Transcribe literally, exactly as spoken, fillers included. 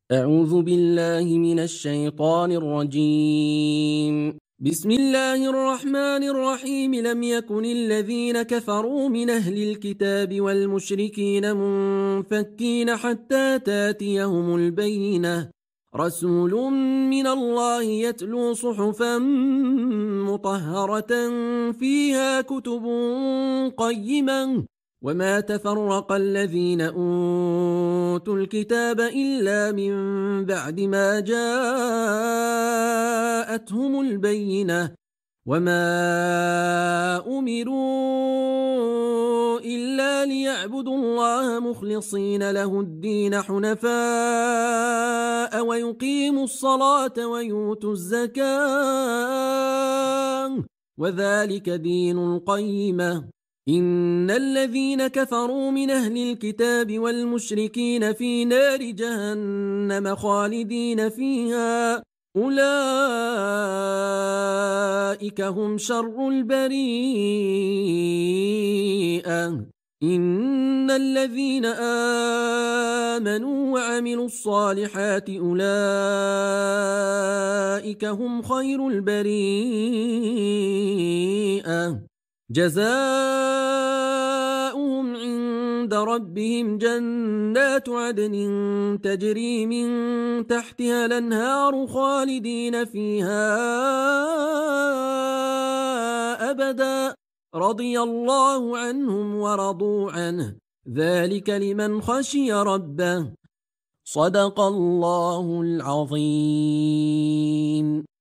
أعوذ بالله من الشيطان الرجيم. بسم الله الرحمن الرحيم. لم يكن الذين كفروا من أهل الكتاب والمشركين منفكين حتى تاتيهم البينة، رسول من الله يتلو صحفا مطهرة فيها كتب قيمة، وما تفرق الذين أوتوا الكتاب إلا من بعد ما جاءتهم البينة، وما أمروا إلا ليعبدوا الله مخلصين له الدين حنفاء ويقيموا الصلاة ويؤتوا الزكاة، وذلك دين القيمة. إن الذين كفروا من أهل الكتاب والمشركين في نار جهنم خالدين فيها، أولئك هم شر البريئة. إن الذين آمنوا وعملوا الصالحات أولئك هم خير البريئة. جزاؤهم عند ربهم جنات عدن تجري من تحتها الأنهار خالدين فيها أبدا، رضي الله عنهم ورضوا عنه، ذلك لمن خشي ربه. صدق الله العظيم.